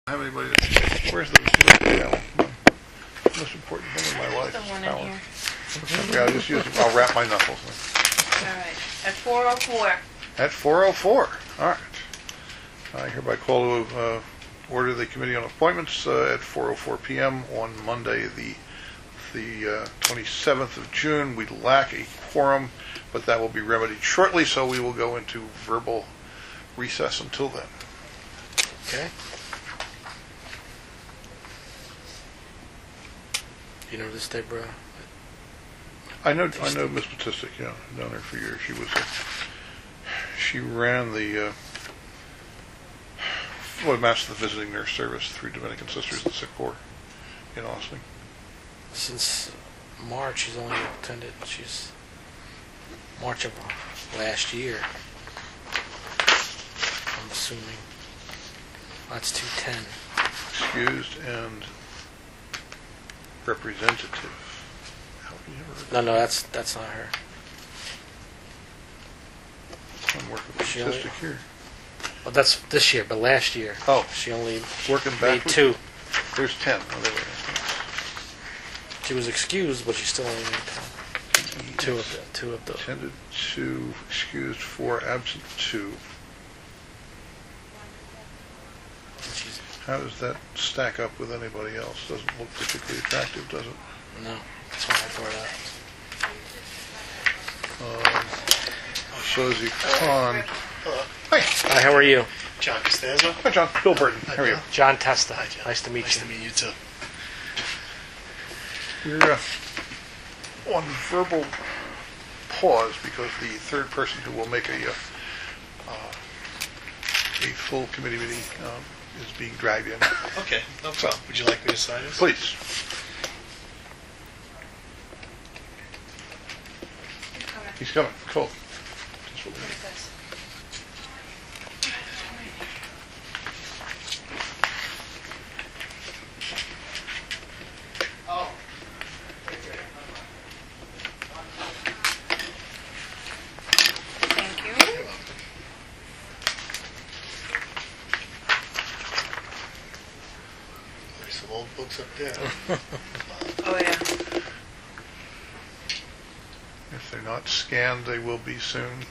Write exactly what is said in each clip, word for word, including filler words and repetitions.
have anybody that, where's the, yeah, most important thing in my life The is one in power. here. Okay, I'll just use, I'll wrap my knuckles in. All right. At four oh four. At four oh four, all right. I hereby call to uh, order the Committee on Appointments uh, at four oh four p.m. on Monday, the the uh, twenty-seventh of June. We lack a quorum, but that will be remedied shortly, so we will go into verbal recess until then. Okay. You know this, Deborah? I know, I know Miss Batistic, yeah, I've known her for years. She was, a, she ran the, uh, well, Master of the Visiting Nurse Service through Dominican Sisters and Sick Corps in Austin. Since March, she's only attended, she's March of last year, I'm assuming. That's two ten. Excused and representative. How can you ever... No, no, that's that's not her. I'm working with She only- statistic here. Well, that's this year, but last year, Oh, she only working made backwards. two. There's ten. Oh, there we go. She was excused, but she still only made ten. Two of the, two of the. Attended two, excused four, absent two. She's, How does that stack up with anybody else? Doesn't look particularly attractive, does it? no, that's why I brought it up. Um, Sozy Khan. Hello, Hi. Hi, how are you? John Costanzo. Hi, John. Bill Burton. Hi, How are you? Bill. John Testa. Hi, John. Nice to meet Nice you. to meet you too. We're uh, on verbal pause because the third person who will make a uh, uh, a full committee meeting um, is being dragged in. Okay, no problem. Would you like me to sign this? Please. He's coming. Cool. Just what we need. Thank you. You're welcome. There's some old books up there. Oh, yeah. If they're not scanned, they will be soon.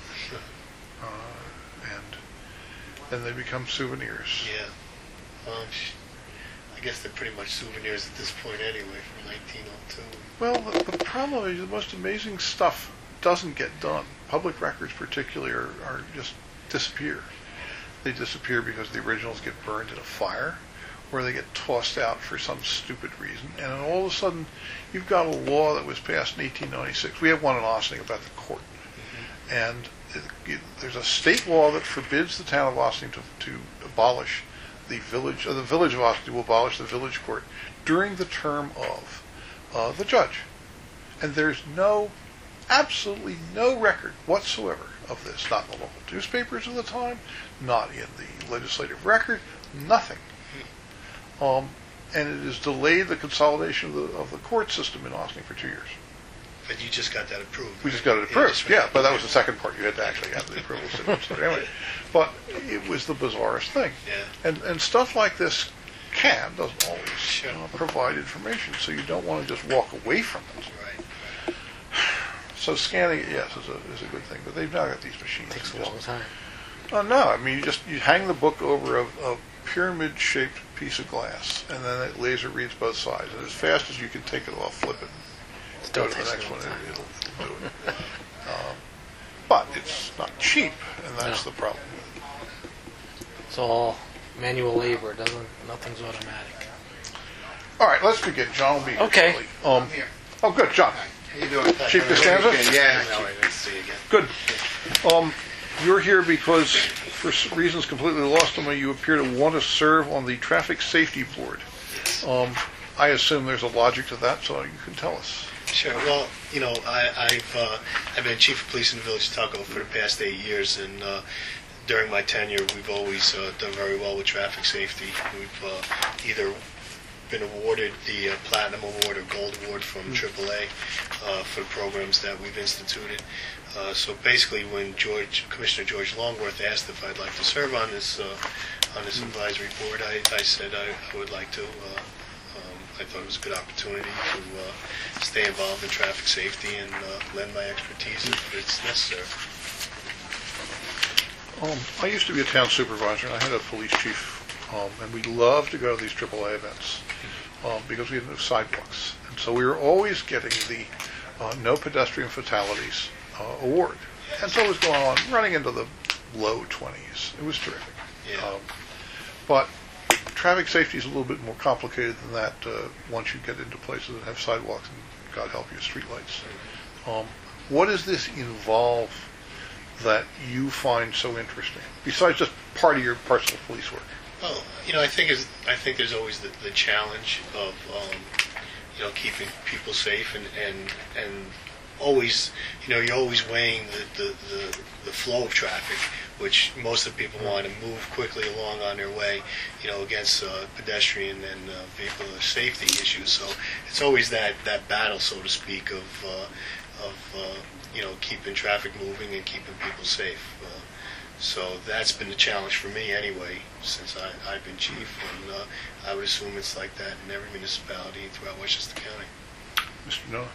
Uh, and then they become souvenirs. Yeah. Um, sh- I guess they're pretty much souvenirs at this point anyway, from nineteen oh two. Well, the, the problem is the most amazing stuff doesn't get done. Public records particularly are, are just disappear. They disappear because the originals get burned in a fire, or they get tossed out for some stupid reason. And then all of a sudden, you've got a law that was passed in eighteen ninety-six. We have one in Ossining about the court. Mm-hmm. And it, it, there's a state law that forbids the town of Ossining to, to abolish the village, uh, the village of Ossining will abolish the village court during the term of uh, the judge. And there's no, absolutely no record whatsoever of this, not in the local newspapers of the time, not in the legislative record, nothing. Um, and it has delayed the consolidation of the, of the court system in Ossining for two years. But you just got that approved. We just got it approved, yeah, but that was the second part. You had to actually have the approval. So anyway, but it was the bizarrest thing. Yeah. And and stuff like this can, doesn't always, Sure. uh, provide information, so you don't want to just walk away from it. Right. So scanning it, yes, is a is a good thing, but they've now got these machines. Takes a that long just- time. Oh, no, I mean, you just you hang the book over a, a pyramid-shaped piece of glass, and then it laser reads both sides. And as fast as you can take it off, flip it, and Still go to the takes a next long one, time. it, it'll, it'll do it. um, but it's not cheap, and that's No. the problem. It's all manual labor. It doesn't. Nothing's automatic. All right, let's begin. John will be here Okay. shortly. Um, oh, good, John. How you doing? Chief Costanza? Yeah. All right, nice to see you again. Good. Um, you're here because, for s- reasons completely lost on me, you appear to want to serve on the Traffic Safety Board. Yes. Um, I assume there's a logic to that, so you can tell us. Sure. Well, you know, I, I've uh, I've been chief of police in the village of Tuckahoe for the past eight years, and uh, during my tenure, we've always uh, done very well with traffic safety. We've uh, either been awarded the uh, Platinum Award or Gold Award from triple A uh, for the programs that we've instituted. Uh, so basically, when George Commissioner George Longworth asked if I'd like to serve on this uh, on this advisory board, I, I said I, I would like to. Uh, um, I thought it was a good opportunity to uh, stay involved in traffic safety and uh, lend my expertise if it's necessary. Um, I used to be a town supervisor, and I had a police chief, um, and we loved to go to these triple A events um, because we had no sidewalks. And so we were always getting the uh, No Pedestrian Fatalities uh, award. And so it was going on, running into the low twenties. It was terrific. Yeah. Um, but traffic safety is a little bit more complicated than that uh, once you get into places that have sidewalks and, God help you, streetlights. Um, what does this involve that you find so interesting, besides just part of your personal police work? Well, you know, I think is I think there's always the, the challenge of um, you know keeping people safe and, and and always you know you're always weighing the, the, the, the flow of traffic, which most of the people want to move quickly along on their way, you know, against uh, pedestrian and uh, vehicular safety issues. So it's always that, that battle, so to speak, of uh, of uh, you know keeping traffic moving and keeping people safe. Uh, so that's been the challenge for me anyway, since I, I've been chief, and uh, I would assume it's like that in every municipality throughout Westchester County. Mister Noah?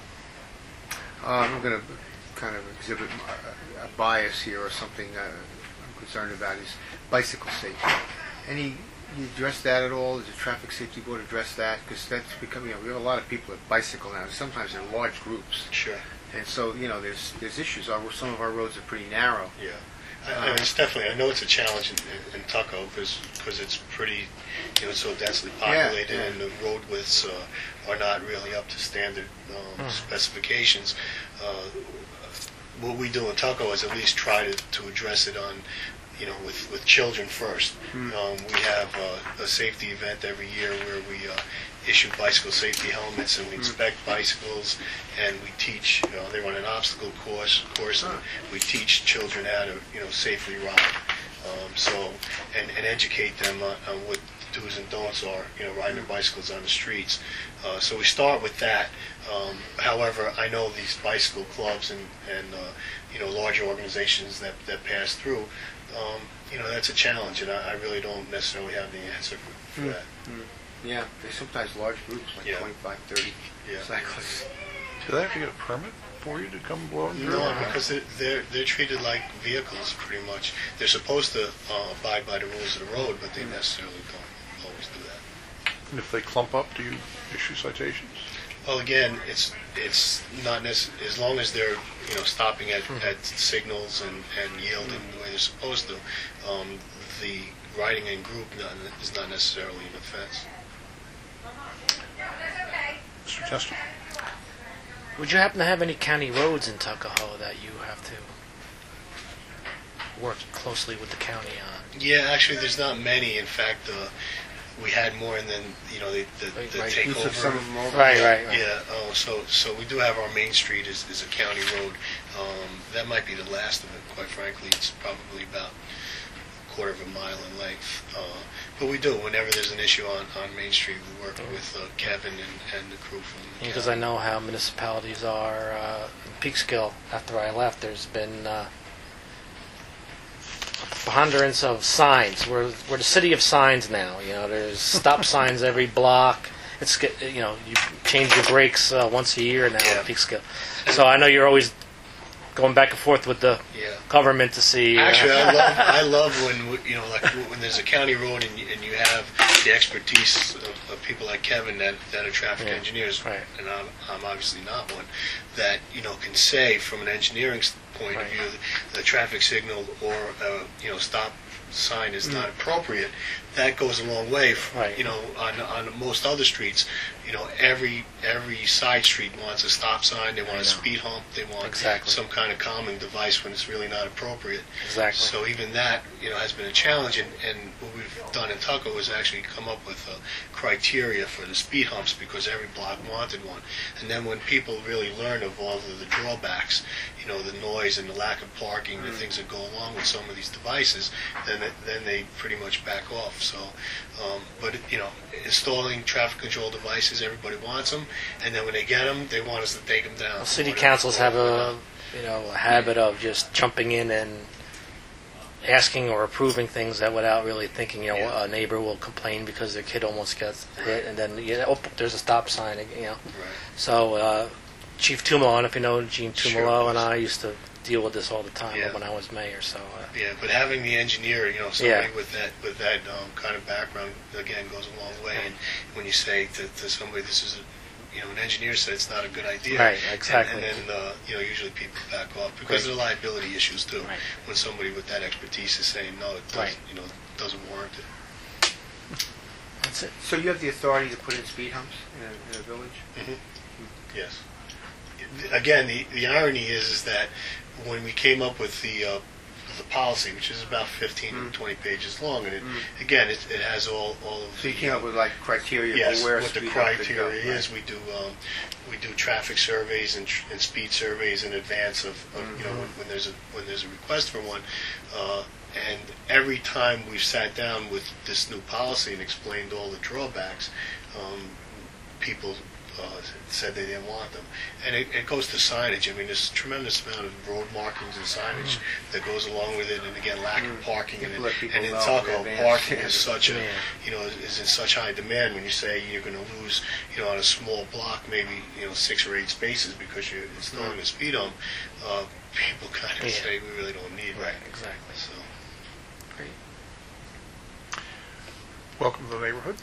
Uh, I'm going to kind of exhibit a bias here or something uh, I'm concerned about is bicycle safety. Any, you address that at all? Does the Traffic Safety Board address that? Because that's becoming, you know, we have a lot of people that bicycle now, sometimes in large groups. Sure. And so, you know, there's there's issues. Our, some of our roads are pretty narrow. Yeah. I, I mean, it's definitely, I know it's a challenge in, in, in Tuckahoe because it's pretty, you know, it's so densely populated Yeah, yeah. and the road widths uh, are not really up to standard um, Hmm. specifications. Uh, what we do in Tuckahoe is at least try to, to address it on, you know, with, with children first. Hmm. Um, we have uh, a safety event every year where we uh, issue bicycle safety helmets and we inspect bicycles and we teach, you know, they run an obstacle course, course and we teach children how to, you know, safely ride. Um, so, and, and educate them on, on what the do's and don'ts are, you know, riding their bicycles on the streets. Uh, so we start with that. Um, however, I know these bicycle clubs and, and uh, you know, larger organizations that, that pass through, um, you know, that's a challenge, and I, I really don't necessarily have the answer for, for Hmm. that. Yeah, there's sometimes large groups, like Yeah. twenty-five, thirty Yeah. cyclists. Do they have to get a permit for you to come blow it through? No, because they're, they're they're treated like vehicles pretty much. They're supposed to uh, abide by the rules of the road, but they necessarily don't always do that. And if they clump up, do you issue citations? Well, again, it's it's not necessarily, as long as they're you know stopping at, at signals and, and yielding the way they're supposed to. Um, the riding in group not, is not necessarily an offense. Mister Tester? Would you happen to have any county roads in Tuckahoe that you have to work closely with the county on? Yeah, actually, there's not many. In fact, uh, we had more, and then you know they, they, Right, they right. take We took over. some of them over. Right, right, right. Yeah, uh, so so we do have our main street is, is a county road. Um, that might be the last of it, quite frankly. It's probably about a quarter of a mile in length. Uh, but we do, whenever there's an issue on, on Main Street, we work with uh, Kevin and, and the crew from the Because I county. know how municipalities are. Uh, in Peekskill, after I left, there's been uh, a preponderance of signs. We're, we're the city of signs now. You know, there's stop signs every block. It's get- you know you change your brakes uh, once a year now Yeah. in Peekskill. So I know you're always going back and forth with the Yeah. government to see. uh, Actually, I love I love when you know like when there's a county road and you, and you have the expertise of, of people like Kevin that, that are traffic Yeah, engineers, right. and I'm, I'm obviously not one, that you know can say from an engineering s- point Right. of view the traffic signal or uh, you know stop sign is not appropriate. That goes a long way. f- Right. You know, on on most other streets, you know, every every side street wants a stop sign. They want I a know. speed hump. They want Exactly. some kind of calming device when it's really not appropriate. Exactly. So even that, you know, has been a challenge, and, and what we've done in Tuckahoe is actually come up with uh, criteria for the speed humps because every block wanted one. And then when people really learn of all of the drawbacks, you know, the noise and the lack of parking, the things that go along with some of these devices, then it, then they pretty much back off. So, um, but you know, installing traffic control devices, everybody wants them, and then when they get them, they want us to take them down. Well, city Whatever. councils have a you know a habit of just jumping in and asking or approving things that without really thinking, you know, Yeah. a neighbor will complain because their kid almost gets hit, and then you know, oh, there's a stop sign, you know. Right. So uh, Chief Tumalo, I don't know if you know Gene Sure, Tumalo, and please. I used to deal with this all the time Yeah. when I was mayor. So uh, Yeah, but having the engineer, you know, somebody Yeah. with that with that um, kind of background, again, goes a long way. And when you say to, to somebody, this is a you know, an engineer said it's not a good idea. Right, exactly. And, and then, uh, you know, usually people back off because of the liability issues too. Right. When somebody with that expertise is saying no, it doesn't, Right. you know, doesn't warrant it. that's it. So you have the authority to put in speed humps in a, in a village? Yes. Again, the, the irony is is that when we came up with the uh, the policy, which is about fifteen Mm. to twenty pages long, and it, Mm. again, it, it has all all of So you the, came up with like criteria yes, for where a what the speed hump could go, criteria is. right? We do um, we do traffic surveys and, tr- and speed surveys in advance of, of you know Mhm. when, when there's a when there's a request for one. Uh, and every time we've sat down with this new policy and explained all the drawbacks, um, people uh, said they didn't want them. And it, it goes to signage. I mean, there's a tremendous amount of road markings and signage that goes along with it. And again, lack of Mm. parking. And, People let people and in know Taco, in advance. parking Yeah. is such a Yeah. you know, is in such high demand when you say you're going to lose, you know, on a small block, maybe, you know, six or eight spaces because you're installing a speed hump, uh, people kind of Yeah. say we really don't need Right, that. exactly. So, Great. Welcome to the neighborhood.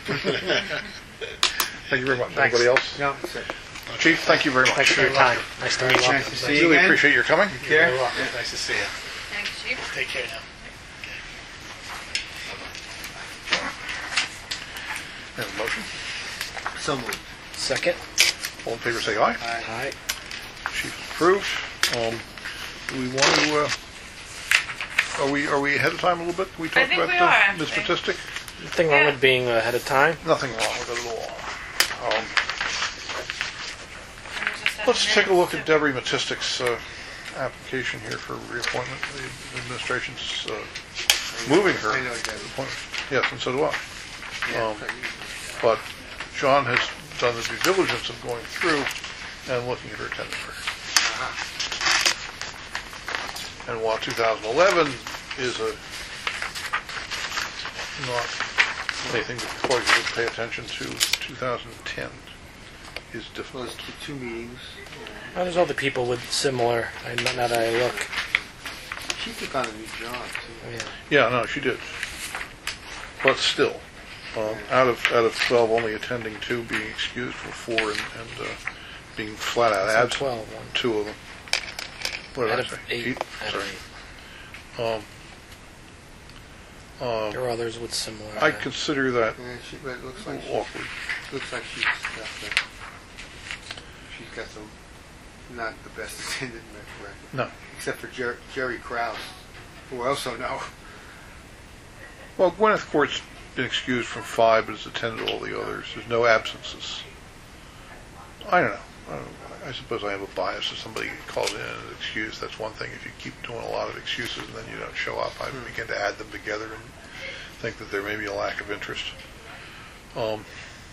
Thank you very much. Thanks. Anybody else? No, that's it. Chief, thank you very much. Thanks for your time. Nice to meet you. Nice to see you Really again. appreciate your coming. Care? nice to see you. Thanks, Chief. Take care now. Have a motion. So moved. Second. All in favor, say aye. Aye. All right. Chief approved. Um, do we want to, uh, are we, are we ahead of time a little bit? Can we talk I think about we the- are, the actually. statistic? Nothing wrong Yeah. with being ahead of time. Nothing wrong with it at all. Um, And there's just seven Let's take a look at minutes, too. Deborah Matistik's uh, application here for reappointment. The administration's uh, moving her I know Debbie. appointment. Yes, and so do I. Yeah, Um, so you- But John has done the due diligence of going through and looking at her attendance record. uh-huh. And while two thousand eleven is a not anything to cause you to pay attention to, two thousand ten is Well, difficult. it's the two meetings. Well, there's other people with similar. I, now that I look, She took on a new job, too. yeah. Yeah, no, she did. But still, um, out of out of twelve, only attending two, being excused for four, and, and uh, being flat out So absent, twelve. One. two of them. What did Out I of say? eight. Eight? Out Sorry. of eight. Um, There um, are others with similar. I uh, consider that Yeah, she, but it looks like she, awkward. looks like she's got the, she's got the, not the best attendant record. No. Except for Jer- Jerry Krause, who I also know. Well, Gwyneth Court's been excused from five, but has attended all the others. There's no absences. I don't know. I, don't know. I suppose I have a bias. If somebody calls in and is excused, that's one thing. If you keep doing a lot of excuses and then you don't show up, I Hmm. begin to add them together and think that there may be a lack of interest. Um,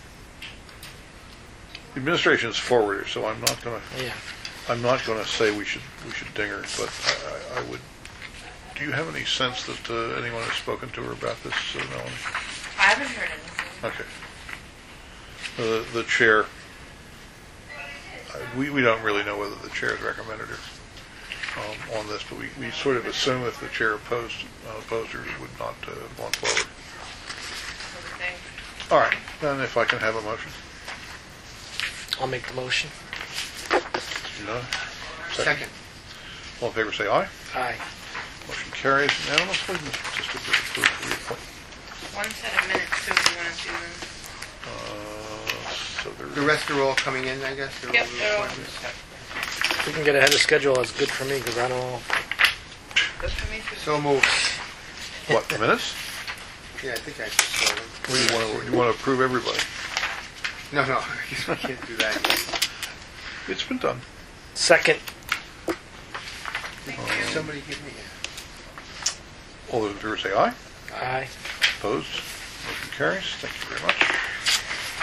the administration is forwarder, so I'm not going to. Yeah. I'm not going to say we should we should ding her, but I, I, I would. Do you have any sense that uh, anyone has spoken to her about this, uh, Melanie? I haven't heard anything. Okay. The the chair. uh, We we don't really know whether the chair has recommended her um, on this, but we, we sort of assume if the chair opposed uh, opposed her, it would not uh, have gone forward. Everything. All right. Then if I can have a motion. I'll make the motion. No. Second. All in favor, say aye. Aye. Motion carries unanimously. Mister Statistic is approved for reappointment. One set of minutes, too, if you want to do them. Uh, so there. The rest are all coming in, I guess? They're Yep, all they're all- appointments? If we can get ahead of schedule, that's good for me because I don't. Good for me, too. So moved. What, the minutes? Yeah, I think I just saw them. Or you want to you want to approve everybody? No, no, I guess we can't do that yet. It's been done. Second. Thank you. Somebody give me a... All those in favor say aye. Aye. Opposed? Motion carries. Thank you very much.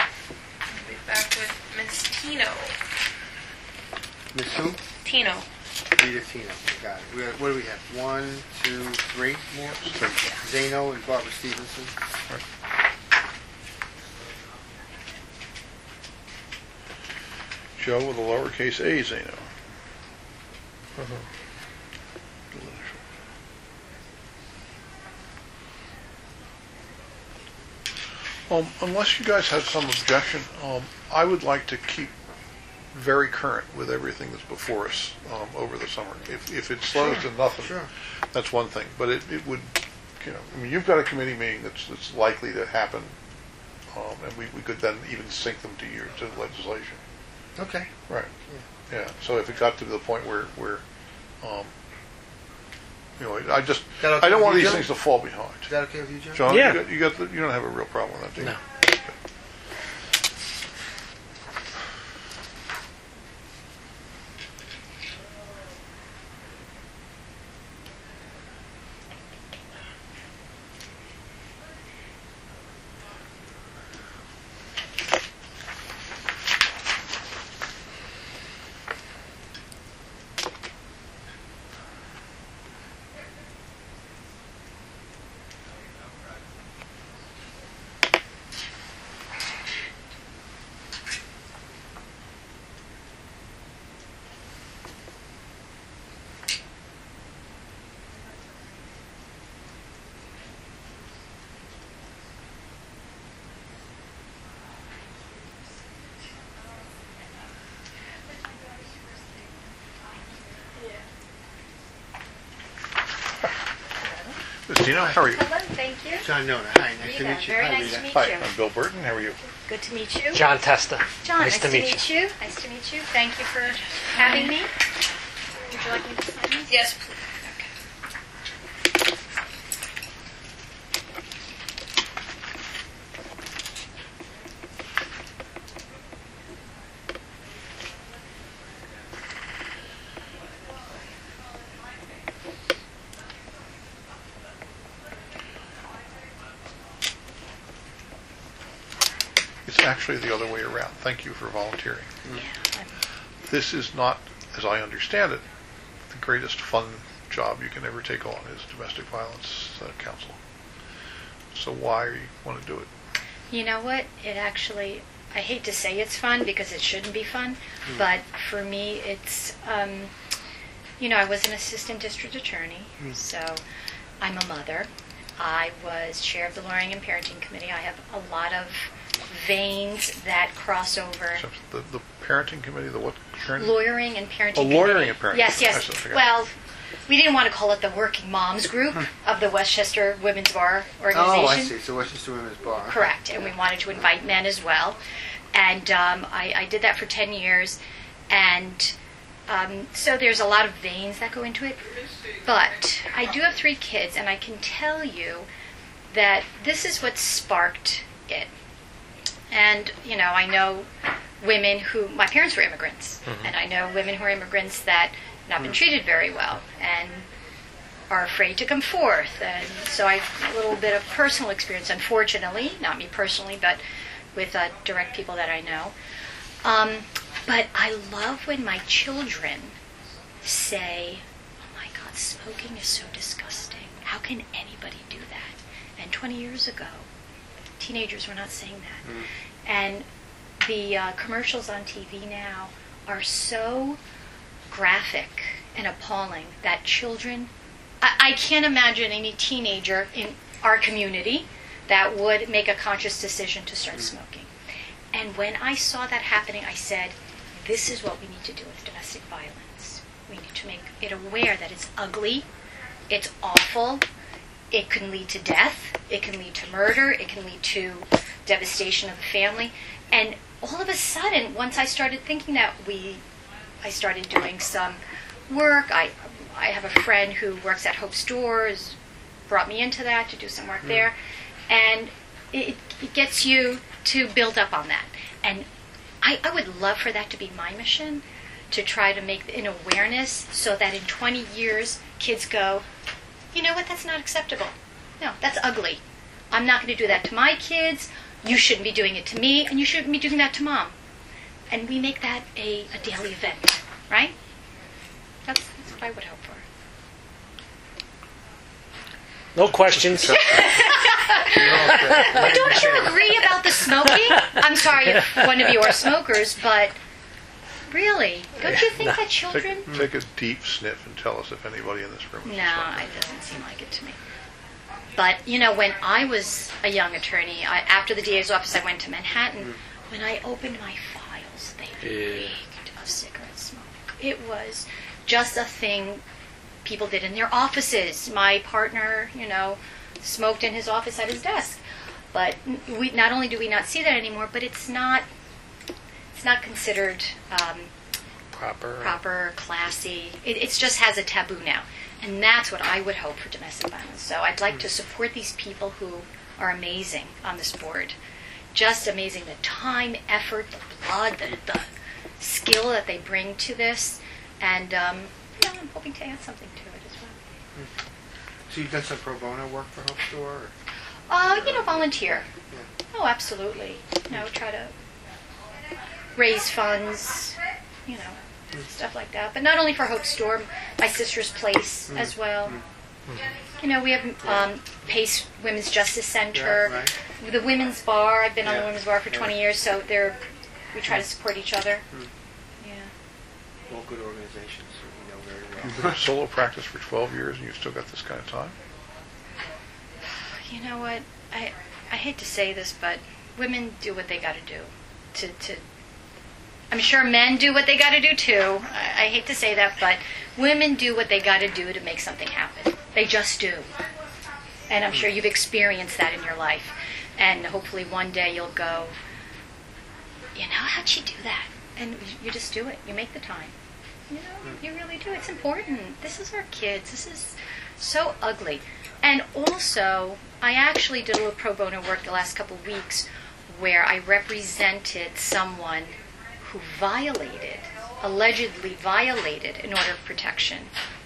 I'll be back with Miss Tino. Miss who? Tino. Rita Tino, we got it. We have, what do we have? One, two, three more? Zano and Barbara Stevenson. Joe with a lowercase a, Zano. Um, unless you guys have some objection, um, I would like to keep very current with everything that's before us um, over the summer. If, if it slows Sure, to nothing, sure. that's one thing. But it, it would, you know, I mean, you've got a committee meeting that's, that's likely to happen, um, and we, we could then even sync them to your to legislation. Okay. Right. Yeah. So if it got to the point where, where um, you know, I just, That okay I don't with want you, these Joe? things to fall behind. Is that okay with you, Joe? John, Yeah. you, got, you, got the, you don't have a real problem with that, do you? No. Okay. Miz Tino, how are you? Hello, thank you. John Nona. Hi, nice to Rita, meet you. very Hi, nice Rita. to meet Hi, you. I'm Bill Burton. How are you? Good to meet you. John Testa. John, nice, to, meet, you. you. Nice to meet you. Thank you for having me. Would you like me to sign this? Yes, please. It's actually the other way around. Thank you for volunteering. Yeah. This is not, as I understand it, the greatest fun job you can ever take on is domestic violence uh, counsel. So why you want to do it? You know what? It actually, I hate to say it's fun because it shouldn't be fun, but for me it's, um, you know, I was an assistant district attorney, so I'm a mother. I was chair of the Lawyering and Parenting Committee. I have a lot of veins that cross over. So the, the parenting committee, the what? Parenting? Lawyering and Parenting Oh, Committee. Lawyering and Parenting. Yes, I yes. see, okay. Well, we didn't want to call it the Working Moms Group of the Westchester Women's Bar Organization. Oh, I see. So Westchester Women's Bar. Okay. Correct, and we wanted to invite men as well. And um, I, I did that for ten years. And um, so there's a lot of veins that go into it. But I do have three kids, and I can tell you that this is what sparked it. And, you know, I know women who, my parents were immigrants, and I know women who are immigrants that have not been treated very well and are afraid to come forth. And so I have a little bit of personal experience, unfortunately, not me personally, but with uh, direct people that I know. Um, but I love when my children say, oh my God, smoking is so disgusting. How can anybody do that? And twenty years ago, teenagers were not saying that. Mm. And the uh, commercials on T V now are so graphic and appalling that children, I, I can't imagine any teenager in our community that would make a conscious decision to start smoking. And when I saw that happening, I said, this is what we need to do with domestic violence. We need to make it aware that it's ugly, it's awful, it can lead to death, it can lead to murder, it can lead to devastation of the family. And all of a sudden, once I started thinking that, we, I started doing some work. I, I have a friend who works at Hope Stores, brought me into that to do some work there. And it, it gets you to build up on that. And I, I would love for that to be my mission, to try to make an awareness so that in twenty years, kids go, you know what, that's not acceptable. No, that's ugly. I'm not going to do that to my kids. You shouldn't be doing it to me, and you shouldn't be doing that to mom. And we make that a, a daily event, right? That's what I would hope for. No questions. But don't you agree about the smoking? I'm sorry if one of you are smokers, but really, don't you think that children... Take, take a deep sniff and tell us if anybody in this room is a No, smoker. it doesn't seem like it to me. But, you know, when I was a young attorney, I, after the D A's office, I went to Manhattan. When I opened my files, they Yeah. reeked of cigarette smoke. It was just a thing people did in their offices. My partner, you know, smoked in his office at his desk. But we not only do we not see that anymore, but it's not it's not considered um, Proper. proper, classy. It it's just has a taboo now. And that's what I would hope for domestic violence. So I'd like to support these people who are amazing on this board. Just amazing. The time, effort, the blood, the, the skill that they bring to this. And um, you know, I'm hoping to add something to it as well. So you've done some pro bono work for Hope Store? Or? Uh, you know, volunteer. Yeah. Oh, absolutely. You know, try to raise funds, you know, stuff like that. But not only for Hope Store, my sister's place as well. You know, we have um, Pace Women's Justice Center, Yeah, right. the Women's Bar. I've been on the Yeah. Women's Bar for Yeah. twenty years, so they're we try to support each other. Yeah. All good organizations that we know very well. You've been in solo practice for twelve years and you've still got this kind of time? You know what? I I hate to say this, but women do what they got to do. To to. I'm sure men do what they got to do too. I, I hate to say that, but women do what they got to do to make something happen. They just do. And I'm sure you've experienced that in your life. And hopefully one day you'll go, you know, how'd she do that? And you just do it. You make the time. You know, you really do. It's important. This is our kids. This is so ugly. And also, I actually did a little pro bono work the last couple of weeks where I represented someone who violated, allegedly violated an order of protection.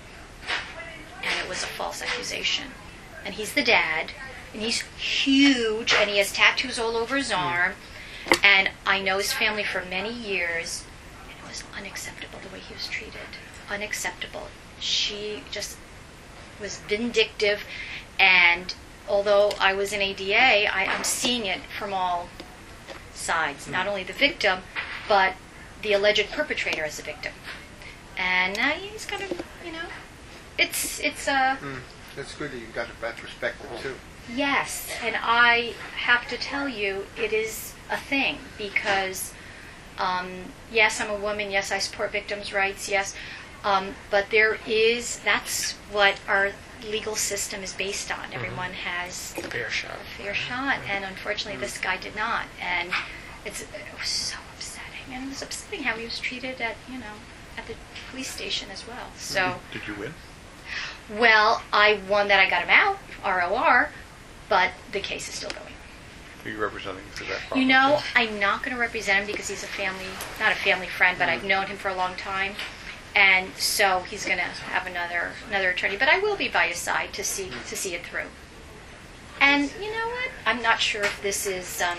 And it was a false accusation. And he's the dad, and he's huge, and he has tattoos all over his arm. And I know his family for many years, and it was unacceptable the way he was treated. Unacceptable. She just was vindictive, and although I was in A D A, I, I'm seeing it from all sides. Not only the victim, but the alleged perpetrator as a victim. And uh, he's kind of, you know, it's, it's uh, Mm. That's good that you've got that perspective too. yes, and I have to tell you, it is a thing because, um, yes, I'm a woman. Yes, I support victims' rights. Yes, um, but there is. That's what our legal system is based on. Everyone has Fair shot. a fair shot, and unfortunately, this guy did not. And it's it was so upsetting, and it was upsetting how he was treated at you know at the police station as well. So. Did you win? Well, I won that I got him out, R O R, but the case is still going. Are you representing for that problem? You know, I'm not going to represent him because he's a family, not a family friend, but I've known him for a long time. And so he's going to have another another attorney, but I will be by his side to see to see it through. And you know what? I'm not sure if this is um,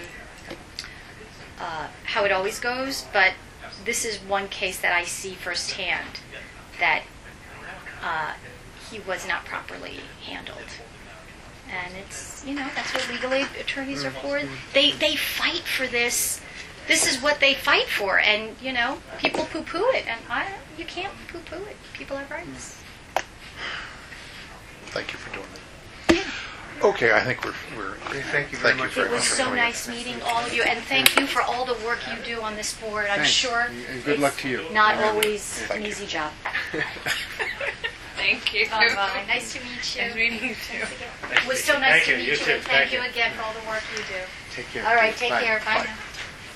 uh, how it always goes, but this is one case that I see firsthand that uh, he was not properly handled. And it's, you know, that's what legal aid attorneys are for. They they fight for this. This is what they fight for. And, you know, people poo-poo it. And I, you can't poo-poo it. People have rights. Thank you for doing that. Okay, I think we're... we're Okay, thank you very Thank you much. very It was much for so coming. nice meeting all of you. And thank you for all the work you do on this board. I'm Thanks. sure And good luck to you. not always Thank an you. easy job. Thank you. Bye-bye. Nice to meet you. Nice meeting you too. It was so nice Thank to you. meet You you. too. And Thank thank you you. again for all the work you do. Take care. All right, take Bye. care. Bye Bye. now.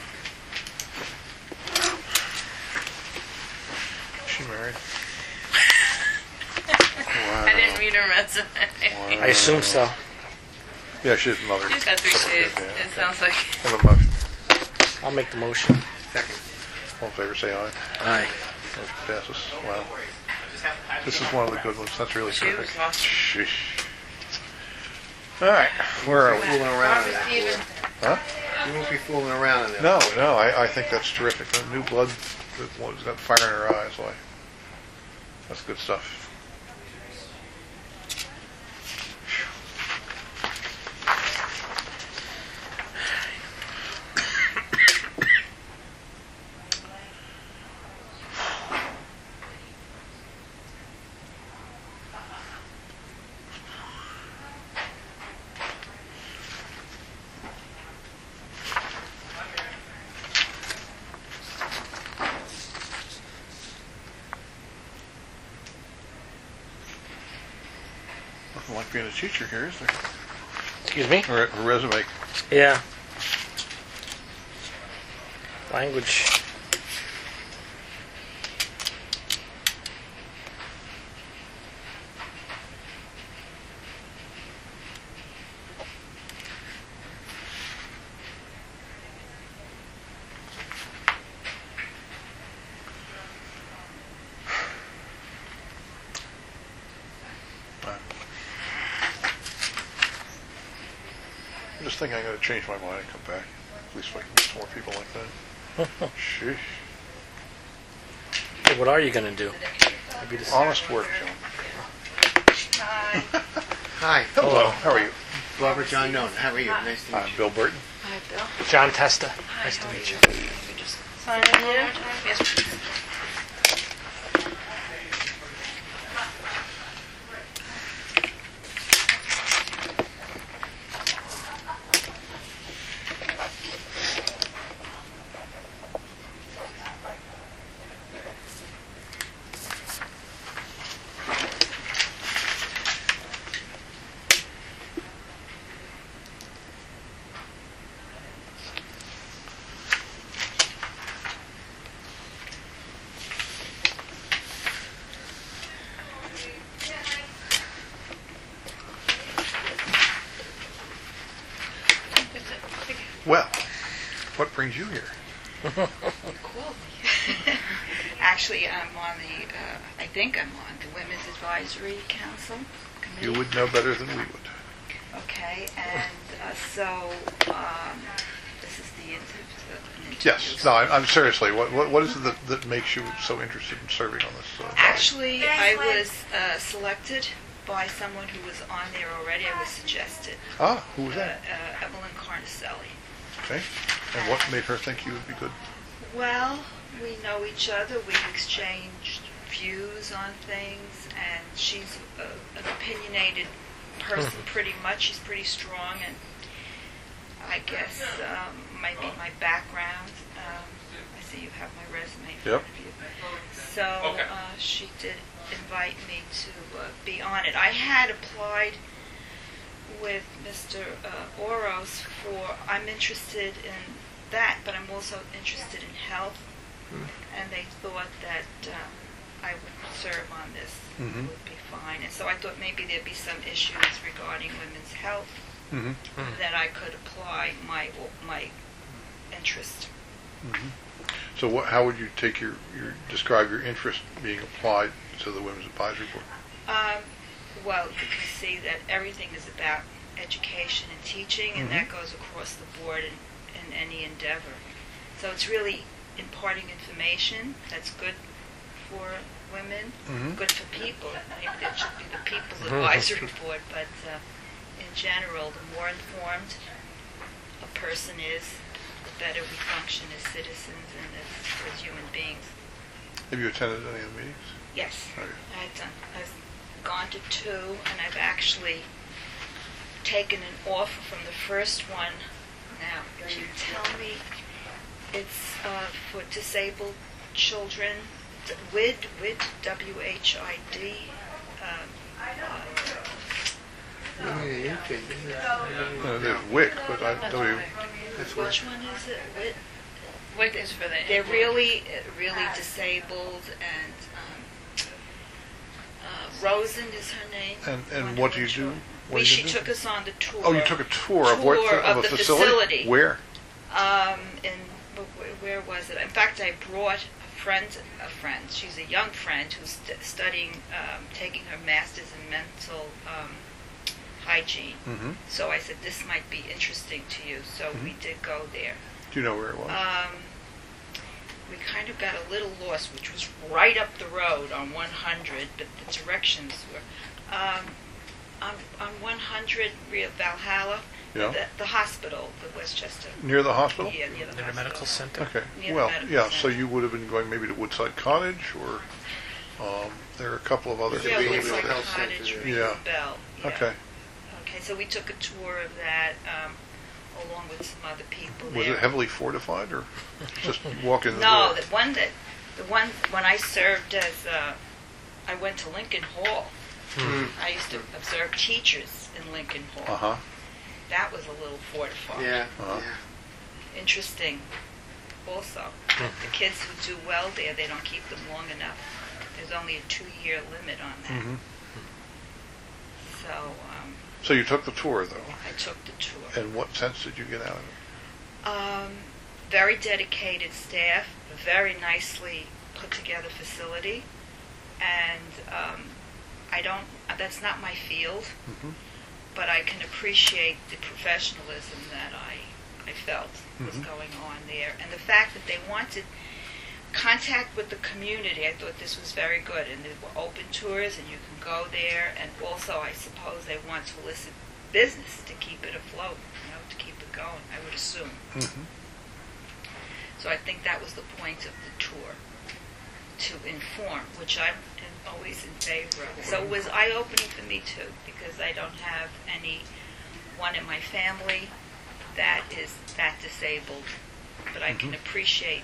Is she married? I didn't read her resume. I assume so. Yeah, she's mother. She's got three kids. Yeah, It okay. sounds like. Have a motion. I'll make the motion. Second. All in favor, say aye. Aye. Motion passes. Wow. This is one of the good ones. That's really She terrific. was awesome. Sheesh. All right, where are we? Fooling around in that. Steven. Huh? You won't be fooling around in there. No, no, I, I think that's terrific. The new blood, the one's got fire in her eyes. Why? That's good stuff. Nothing like being a teacher here, is there? Excuse me? Or a resume. Yeah. Language. I just think I got to change my mind and come back. At least if I can get some more people like that. Sheesh. Hey, what are you going to do? Maybe this- Honest work, John. Hi. Hi. Hello. How are you? Robert John Nona. How are you? Nice to meet I'm Bill Burton. Hi, Bill. John Testa. Nice to meet you. Sign in here? Yes. Well, what brings you here? Cool. Actually, I'm on the, uh, I think I'm on the Women's Advisory Council Committee. You would know better than we would. Okay, and uh, so um, this is the inter- an interview. Yes. No, I'm, I'm seriously. What, what what is it that, that makes you so interested in serving on this? Uh, body? Actually, I was uh, selected by someone who was on there already. I was suggested. Ah, who was Uh, that? uh, Evelyn Carnicelli. Okay. And what made her think you would be good? Well, we know each other. We've exchanged views on things, and she's a, an opinionated person pretty much. She's pretty strong, and I guess um, might be my background. Um, I see you have my resume in Yep. front of you. So uh, she did invite me to uh, be on it. I had applied with Mister Uh, Oros for, I'm interested in that, but I'm also interested in health, and they thought that um, I would serve on this. Mhm. Would be fine. And so I thought maybe there'd be some issues regarding women's health Mm-hmm. that I could apply my my interest. Mm-hmm. So, what, how would you take your, your describe your interest being applied to the Women's Advisory Board? Um, well, you can see that everything is about education and teaching, and that goes across the board in, in any endeavor. So it's really imparting information that's good for women, Mhm. good for people. Maybe that should be the People's Advisory Board, but uh, in general, the more informed a person is, the better we function as citizens and as, as human beings. Have you attended any of the meetings? Yes. Okay. I've done, I've gone to two, and I've actually taken an offer from the first one. Now, if you tell me it's uh, for disabled children, d- W I D, W I D, W H I D. Um, uh, you. Okay. Uh, there's W I C, but I W. That's where. which one is it? W I D? W I C is for the. They're really, uh, really disabled, and um, uh, Rosen is her name. And and One what of do the you do? children. What We, do you she do? took us on the tour. Oh, you took a tour of what Tour of, of a the facility? facility. Where? Um, in wh- where was it? In fact, I brought a friend, a friend. She's a young friend who's st- studying, um, taking her master's in mental um, hygiene. Mm-hmm. So I said this might be interesting to you. So we did go there. Do you know where it was? Um, we kind of got a little lost, which was right up the road on one hundred, but the directions were um, on on one hundred Rio Valhalla, Yeah. the, the hospital, the Westchester. Near the hospital? Yeah, near the Near the hospital. medical center. Okay. Near the Well, medical yeah, so center. you would have been going maybe to Woodside Cottage, or um, there are a couple of other Yeah, Yeah, we it have looks a like a health center cottage, there. Rio Yeah. Bell. Yeah. Okay. Okay, so we took a tour of that um, along with some other people Was there. it heavily fortified, or just walk in the No, door? the one that, the one, when I served as, uh, I went to Lincoln Hall. Hmm. I used to observe teachers in Lincoln Hall. Uh-huh. That was a little fortified. Yeah, Uh-huh. yeah. Interesting also. The kids who do well there, they don't keep them long enough. There's only a two-year limit on that. hmm So um, So you took the tour, though, I took the tour. and what sense did you get out of it? Um, very dedicated staff, a very nicely put together facility, and um, I don't, that's not my field, Mhm. but I can appreciate the professionalism that I, I felt was Mhm. going on there. And the fact that they wanted contact with the community, I thought this was very good. And there were open tours, and you can go there. And also, I suppose they want to elicit business to keep it afloat, you know, to keep it going, I would assume. Mhm. So I think that was the point of the tour, to inform, which I'm am always in favor of. So it was eye-opening for me too, because I don't have anyone in my family that is that disabled, but I can Mhm. appreciate.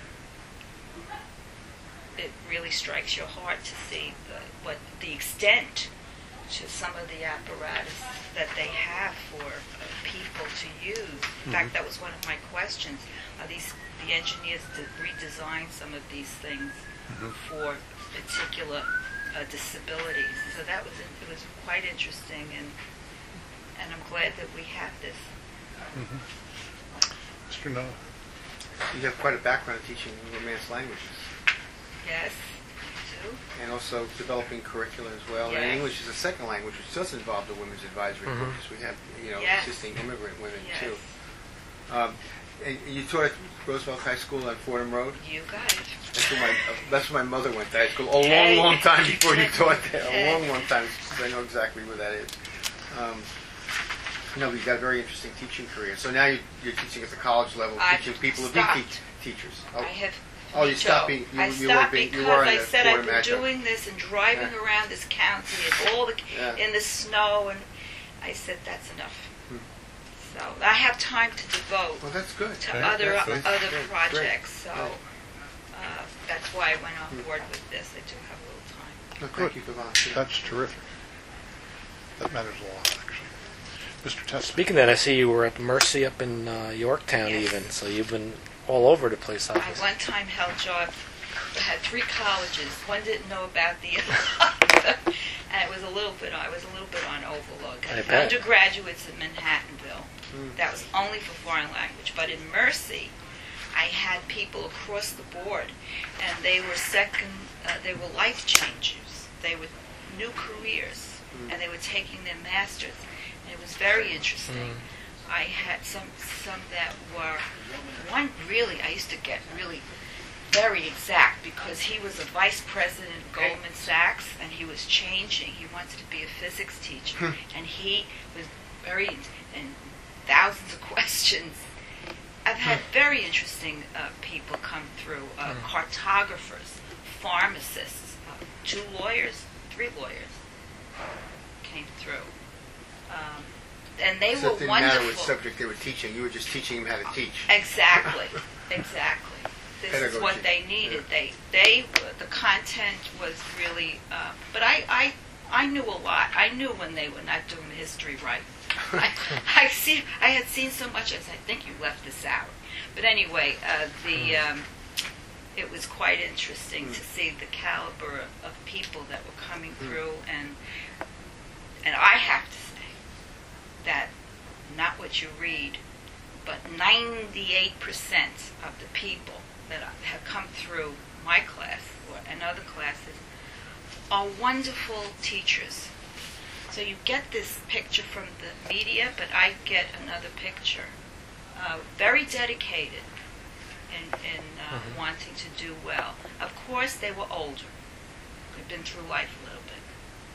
It really strikes your heart to see the, what the extent to some of the apparatus that they have for uh, people to use. In fact, Mhm. that was one of my questions. Are these the engineers to redesign some of these things Mhm. for particular uh, disabilities? So that was it was quite interesting, and and I'm glad that we have this. Mhm. Mister Noah? You have quite a background teaching Romance languages, Yes, too. and also developing curricula as well. And Yes. English is a second language, which does involve the Women's Advisory Mhm. Group, because we have, you know, Yes. existing immigrant women Yes, too. Um, and you taught at Roosevelt High School on Fordham Road. you got it. That's where my uh, that's where my mother went to high school. A long, Hey. long time before you taught there. A Hey. long, long time. I know exactly where that is. Um, no, you've got a very interesting teaching career. So now you, you're teaching at the college level, I've teaching people to be stopped. teach, teachers. I have. Oh, you me stopped too. being- you- I you were stopped being- you because were in I the said I've Fordham been adjunct. doing this and driving Yeah. around this county and all the Yeah. in the snow, and I said that's enough. Hmm. So I have time to devote Well, that's good. to Okay, other that's good. other Great, projects. great, So uh, that's why I went on Hmm. board with this. I do have a little time. Well, Good. thank you for volunteering. That's terrific. That matters a lot, actually. Mister Testa? Speaking of that, I see you were at Mercy up in uh, Yorktown Yes. even, so you've been all over the place, I obviously. one time held job, had three colleges. One didn't know about the other, and it was a little bit. I was a little bit on overlook. I had bet. undergraduates in Manhattanville. Mm. That was only for foreign language. But in Mercy, I had people across the board, and they were second. Uh, they were life changers. They were new careers, Mm. and they were taking their masters. And it was very interesting. Mm. I had some some that were one really. I used to get really very exact because he was a vice president of Goldman Sachs and he was changing. He wanted to be a physics teacher, and he was very and thousands of questions. I've had very interesting uh, people come through, uh, cartographers, pharmacists, uh, two lawyers, three lawyers came through. Um, and they So it were didn't wonderful. matter what subject they were teaching. You were just teaching them how to teach. Exactly, exactly. This is Pedagogy. what they needed. They, they, the content was really. Uh, but I, I, I knew a lot. I knew when they were not doing the history right. I, I see. I had seen so much. I said, I think you left this out. But anyway, uh, the. Um, it was quite interesting to see the caliber of, of people that were coming through, and and I have to say that not what you read, but ninety-eight percent of the people that have come through my class or, and other classes are wonderful teachers. So you get this picture from the media, but I get another picture. Uh, very dedicated in, in uh, Mhm. wanting to do well. Of course, they were older. They'd been through life a little bit.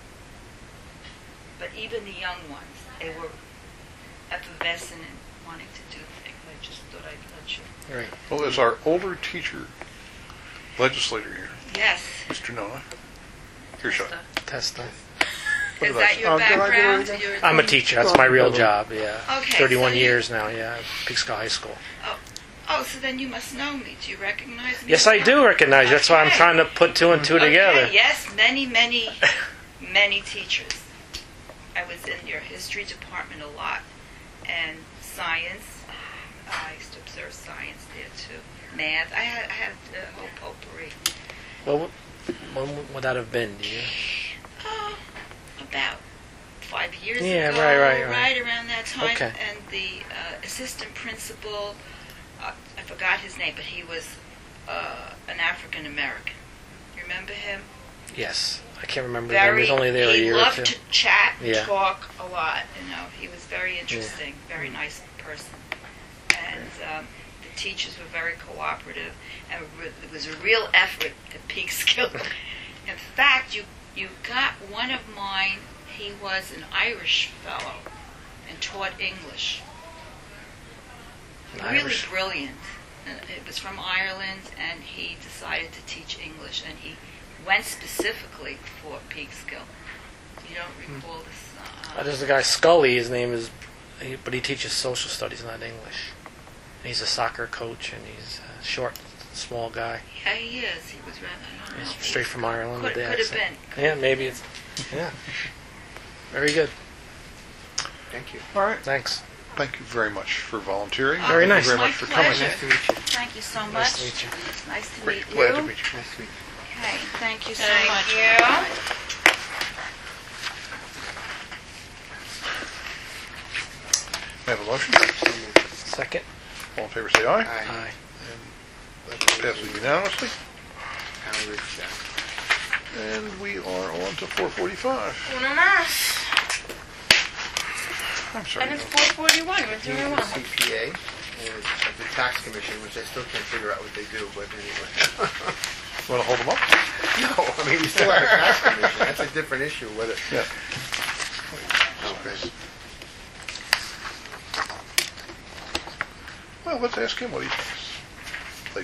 But even the young ones, they were effervescent and wanting to do things. I just thought I'd let you. Right. Well, as our older teacher legislator here, Yes. Mister Noah, your shot. Testa. Is What that did your I- oh, did I do it background? again? Your- I'm a teacher. That's my real job. Yeah. Okay, Thirty-one so you- years now. Yeah. Peekskill High School. Oh, so then you must know me. Do you recognize me? Yes, I do recognize you. That's why I'm Okay. trying to put two and two together. Okay, yes, many, many, many teachers. I was in your history department a lot, and science. I used to observe science there too. Math. I had, I had a whole potpourri. Well, when would that have been? Do you? Oh, about five years Yeah, ago. right, right, right. around that time. Okay. And the uh, assistant principal, uh, I forgot his name, but he was uh, an African American. You remember him? Yes. I can't remember. His name. He Very. was only there a he year or loved two. to chat, and Yeah. talk a lot. You know, he was very interesting, very nice person, and um, the teachers were very cooperative, and re- it was a real effort at Peekskill. In fact, you you got one of mine. He was an Irish fellow and taught English. An Really Irish. brilliant. Uh, It was from Ireland, and he decided to teach English, and he went specifically for Peekskill. You don't recall this? Uh, Uh, there's a guy Scully. His name is, he, but he teaches social studies, not English. He's a soccer coach, and he's a short, small guy. yeah, he is. He was rather. I don't know. He's straight from Ireland Could, with the could have accent. been. Yeah, maybe it's. Yeah. Very good. Thank you. All right. Thanks. Thank you very much for volunteering. Very Thank nice. you very My much for coming. pleasure. Nice to meet you. Thank you so much. Nice to meet you. Nice to Great. meet Glad you. to meet you. Nice to meet you. Okay, thank you so Thank much. you. May I have a motion? Second. All in favor, say aye. Aye. Aye. That passes unanimously. Howard Ridge Jack. And we are on to four forty-five. Uno más. I'm sorry. And it's four forty-one. We're He's doing the well. C P A and the tax commission, which I still can't figure out what they do, but anyway. Want to hold them up? No, I mean, we still have a tax commission. That's a different issue, whether... Yeah. Okay. Well, let's ask him what he thinks. Please.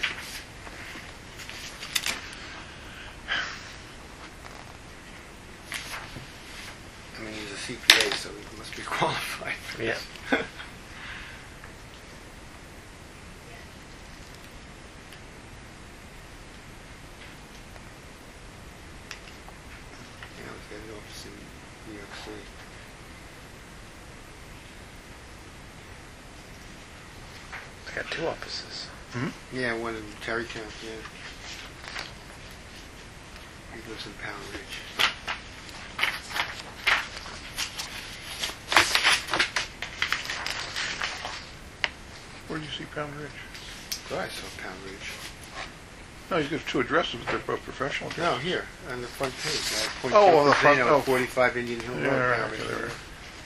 I mean, he's a C P A, so he must be qualified. for Yeah. this. Yeah, he's got an office in New York City. I got two offices. Yeah, one in Terrytown, yeah. He lives in Pound Ridge. Where do you see Pound Ridge? Oh, I saw Pound Ridge. No, he's got two addresses, but they're both professional No, addresses. here, on the front page. Uh, point Oh, two on the front- Zeno, oh. forty-five Indian Hill Road. Yeah, right, Pound okay, Ridge. there we are.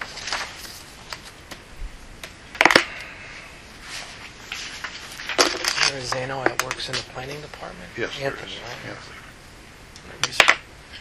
There's Zano that works in the planning department. Yes, there Anthony, is. right? Anthony.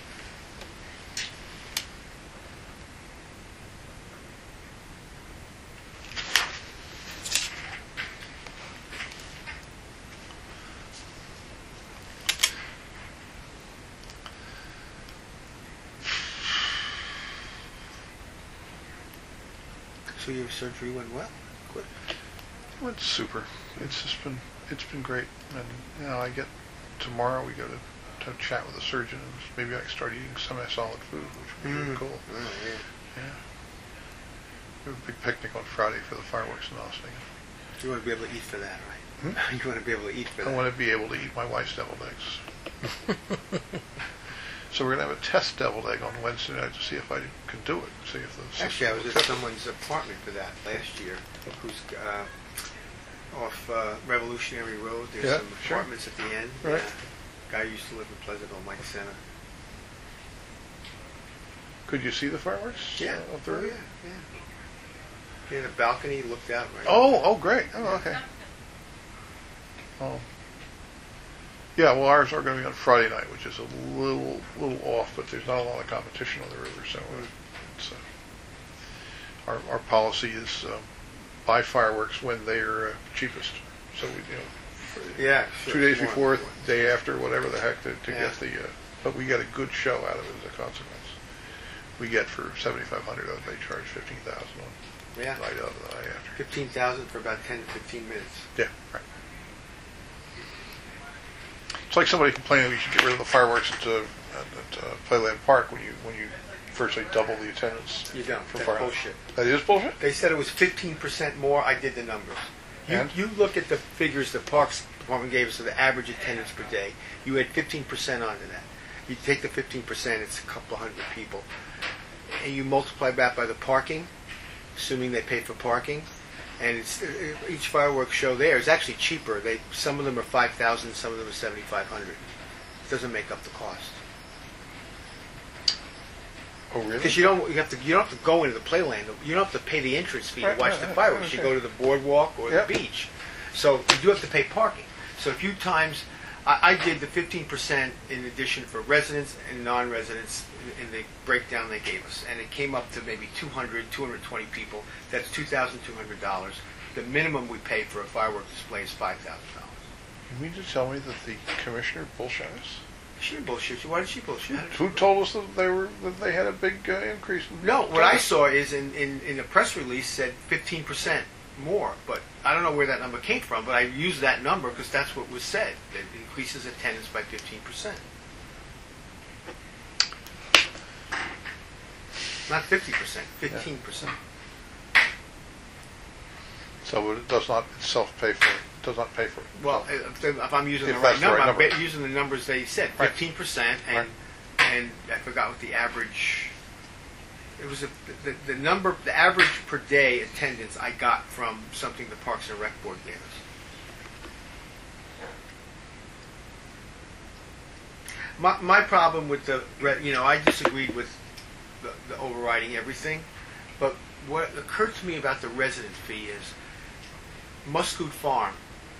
So your surgery went well? Good. Well, it's super. It's just been it's been great, and you know I get tomorrow we go to to chat with the surgeon, and maybe I can start eating semi-solid food, which would be really cool. Oh, yeah. Yeah. We have a big picnic on Friday for the fireworks in Austin. You want to be able to eat for that, right? Hmm? You want to be able to eat for I that. want to be able to eat my wife's deviled eggs. So we're going to have a test deviled egg on Wednesday night to see if I can do it. See if the Actually, I was system at will accept it. someone's apartment for that last year, who's uh, off uh, Revolutionary Road. There's Yeah, some sure. apartments at the end. Right. Yeah. Guy used to live in Pleasantville, Mike Sena. Could you see the fireworks? Yeah. Uh, up Oh, there? yeah, yeah. In the balcony, looked out right. Oh, oh, great. Oh, okay. Um, yeah, well, ours are going to be on Friday night, which is a little little off, but there's not a lot of competition on the river, so it's, uh, our our policy is uh, buy fireworks when they're uh, cheapest. So we, you know, Yeah, sure. two days More before, important. day after, whatever the heck, to, to Yeah. get the. Uh, but we get a good show out of it as a consequence. We get for seventy-five hundred of it, they charge fifteen thousand on Yeah, the night of the night after. fifteen thousand for about ten to fifteen minutes. Yeah, right. It's like somebody complaining we should get rid of the fireworks at, uh, at uh, Playland Park when you when you virtually double the attendance. You don't. for That's fireworks. bullshit. That is bullshit. They said it was fifteen percent more. I did the numbers. You, And? you look at the figures the Parks Department gave us of the average attendance per day. You add fifteen percent onto that. You take the fifteen percent, it's a couple hundred people. And you multiply that by the parking, assuming they pay for parking. And it's, each fireworks show there is actually cheaper. They Some of them are five thousand, some of them are seventy-five hundred. It doesn't make up the cost. Oh, really? Because you don't you have to you don't have to go into the playland. You don't have to pay the entrance fee Right, to watch right, the right, fireworks. You okay. go to the boardwalk or Yep. the beach. So you do have to pay parking. So if you times, I, I did the fifteen percent in addition for residents and non-residents in, in the breakdown they gave us, and it came up to maybe two hundred, two hundred twenty people. That's two thousand two hundred dollars. The minimum we pay for a firework display is five thousand dollars. You mean to tell me that the commissioner bullshit us? She didn't bullshit you. Why did she bullshit us? Who told us that they were that they had a big uh, increase? In No, what I saw is in, in, in the press release said fifteen percent more, but I don't know where that number came from, but I used that number because that's what was said. It increases attendance by fifteen percent. Not fifty percent, fifteen percent. So it does not itself pay for it. Does not pay for it. Well, if, if I'm using If the that's right the number, right I'm number. ba- using the numbers they said, Right. fifteen percent, and Right. and I forgot what the average. It was a, the, the number, the average per day attendance I got from something the Parks and Rec Board gave us. My my problem with the, re- you know, I disagreed with the, the overriding everything, but what occurred to me about the resident fee is Muscoot Farm,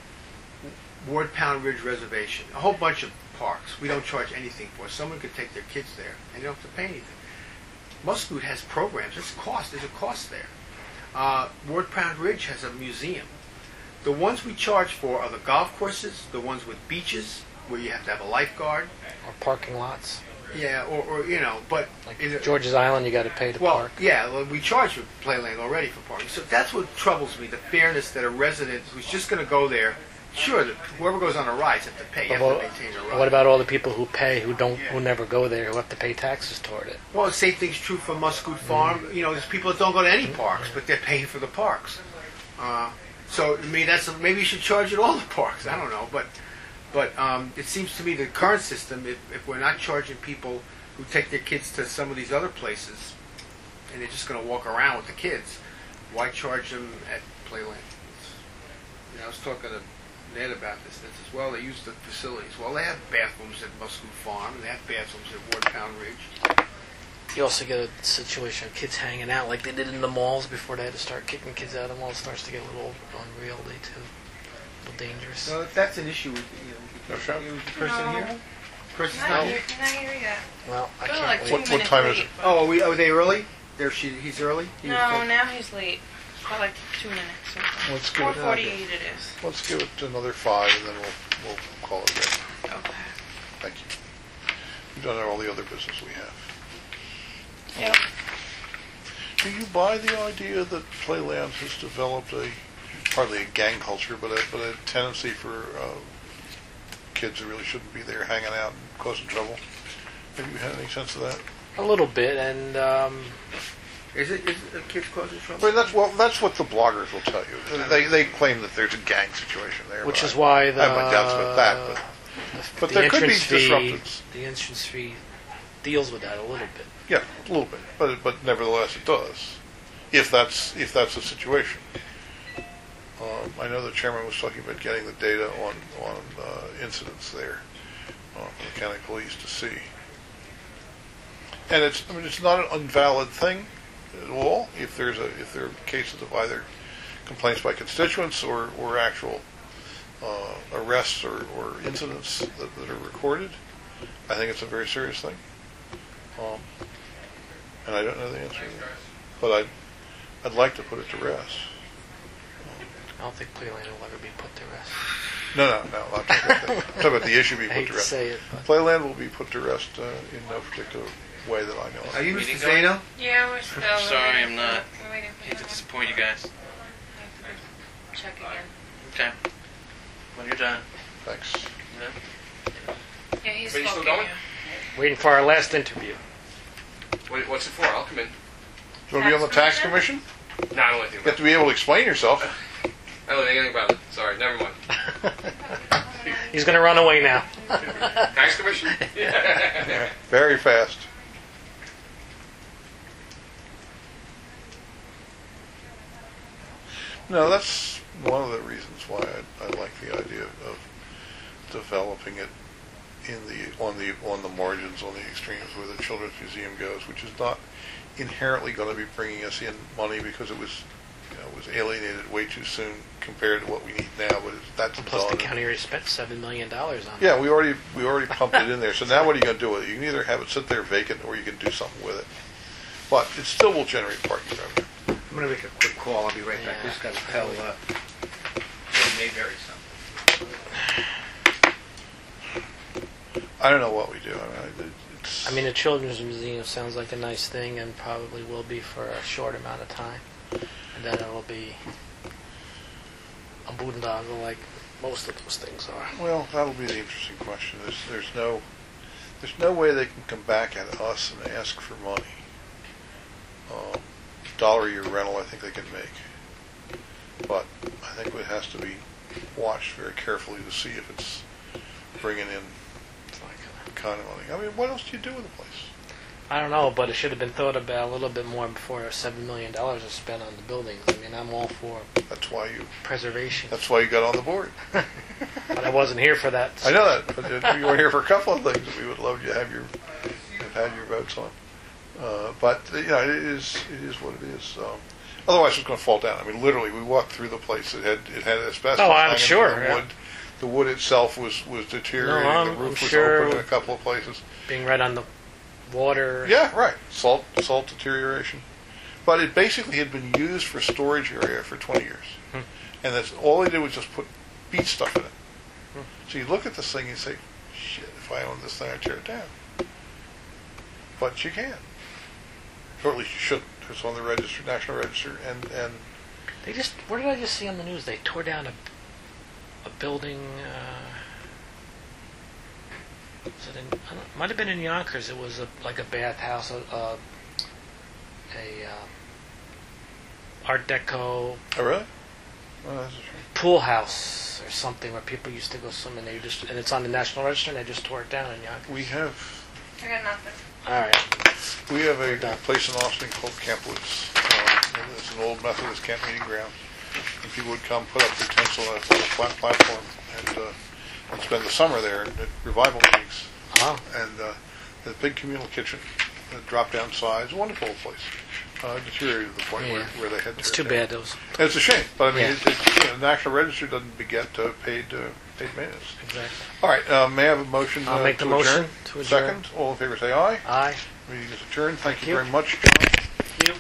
Ward Pound Ridge Reservation, a whole bunch of parks we don't charge anything for. Someone could take their kids there and they don't have to pay anything. Muscoot has programs. There's cost. There's a cost there. Uh, Ward Pound Ridge has a museum. The ones we charge for are the golf courses, the ones with beaches where you have to have a lifeguard. Or parking lots. Yeah, or, or you know, but Like in a- George's Island, you got to pay to well, park. yeah, well, we charge for Playland already for parking. So that's what troubles me, the fairness that a resident who's just going to go there, sure, the, whoever goes on a ride has to pay. You have What to about, maintain a ride. what about all the people who pay, who don't, who never go there, who have to pay taxes toward it? Well, the same thing's true for Muscoot Farm. You know, there's people that don't go to any parks, but they're paying for the parks. Uh, so, I mean, that's maybe you should charge at all the parks. I don't know, but but um, it seems to me the current system, if, if we're not charging people who take their kids to some of these other places, and they're just going to walk around with the kids, why charge them at Playland? It's, you know, I was talking to Ned about this. And as well, they use the facilities. Well, they have bathrooms at Muscoot Farm, and they have bathrooms at Ward Pound Ridge. You also get a situation of kids hanging out like they did in the malls before they had to start kicking kids out of the malls. It starts to get a little unwieldy too, a little dangerous. So if that's an issue with, you know, No, with sure. the, with the person No. here, person's Not not here, here. not here yet. Well, I They're can't like wait. two What- what minutes time is late, it? but- Oh, are, we, are they early? There, she, he's early. He was No, supposed- now he's late. By like two minutes. Or something. Let's give Four it- forty-eight it is. Let's give it another five, and then we'll we'll call it a day. Okay. Thank you. We've done all the other business we have. Yep. Do you buy the idea that Playland has developed a hardly a gang culture, but a but a tendency for uh, kids who really shouldn't be there hanging out and causing trouble? Have you had any sense of that? A little bit, and um, Is it, is it a kid's causing trouble? Well, that's well, that's what the bloggers will tell you. They they claim that there's a gang situation there, which but is I- why the I have my doubts about that. But the, But the there could be entrance fee, disruptors. the entrance fee deals with that a little bit. yeah, a little bit, but it, but nevertheless, it does. If that's if that's the situation. Um, I know the chairman was talking about getting the data on on uh, incidents there uh, from the county police to see. And it's I mean it's not an invalid thing at all. If there's a if there are cases of either complaints by constituents or or actual uh, arrests or, or incidents that, that are recorded, I think it's a very serious thing. Um, and I don't know the answer to that. But I'd, I'd like to put it to rest. I don't think Playland will ever be put to rest. No, no, no. I'm talking about the, I'm talking about the issue being I put hate to to rest. say it, but Playland will be put to rest uh, in no particular way that I know of. Are you Mister Meeting going? Zano? Yeah, we're still. I'm sorry, we're I'm not. We're waiting for Hate to someone. disappoint you guys. I have to go check again. Okay. When you're done. Thanks. Yeah. Yeah, he's But you still smoking, going? yeah. waiting for our last interview. What, what's it for? I'll come in. Do you want to be on the tax commission? No, I don't know anything You have about to be able to explain yourself. it. I don't know anything about it. Sorry, never mind. He's going to run away now. Tax commission? Yeah, very fast. No, that's one of the reasons why I, I like the idea of developing it in the on the on the margins, on the extremes where the Children's Museum goes, which is not inherently going to be bringing us in money because it was you know, was alienated way too soon compared to what we need now. But it's, that's Plus, the done. county already spent seven million dollars on it. Yeah, we already we already pumped it in there. So now what are you going to do with it? You can either have it sit there vacant, or you can do something with it. But it still will generate parking revenue. I'm going to make a quick call. I'll be right back. Yeah. Just got to tell uh, Joe Mayberry something. I don't know what we do. I mean, it's, I mean, the Children's Museum sounds like a nice thing and probably will be for a short amount of time. And then it'll be a boondoggle like most of those things are. well, that'll be the interesting question. There's, there's no, there's no way they can come back at us and ask for money. Um, dollar a year rental, I think they can make, but I think it has to be watched very carefully to see if it's bringing in It's like a- kind of money. I mean, what else do you do with the place? I don't know, but it should have been thought about a little bit more before seven million dollars is spent on the buildings. I mean, I'm all for That's why you. preservation, That's why you got on the board. but I wasn't here for that. I know that, but uh, you were here for a couple of things that we would love you to have your have had your votes on. Uh, but you know, it is it is what it is. Um, otherwise, it's going to fall down. I mean, literally, we walked through the place. It had it had asbestos. Oh, I'm hanging sure, from The yeah. wood, the wood itself was was deteriorating. No, I'm- the roof I'm was sure. open in a couple of places. Being right on the water. Yeah, right. Salt salt deterioration. But it basically had been used for storage area for twenty years, Hmm. and that's all they did was just put beach stuff in it. Hmm. So you look at this thing and you say, "Shit! If I owned this thing, I'd tear it down." But you can, or at least you shouldn't. It's on the register, National Register, and and They just. Where did I just see on the news? They tore down a a building. Uh, was it in? I don't, might have been in Yonkers. It was a, like a bathhouse, a, a, a uh, Art Deco oh really? Oh, that's a shame. pool house or something where people used to go swimming. They just and it's on the National Register, and they just tore it down in Yonkers. We have I got nothing. All right. we have a, a place in Austin called Camp Woods. Um, it's an old Methodist camp meeting ground. And people would come put up their tents on a, on a flat platform and, uh, and spend the summer there at revival meetings. Oh. And uh, the big communal kitchen, the drop-down sides, wonderful place. Uh, deteriorated to the point where, Yeah. where they had to It's tear too it down. bad those. And it's a shame, but I mean, Yeah. it, it, you know, the National Register doesn't beget uh, paid uh, paid maintenance. Exactly. All right, uh, may I have a motion? I'll uh, make the to motion adjourn? to adjourn. Second, all in favor, say aye. Aye. Meeting is adjourned. Thank, Thank you you. very much, John.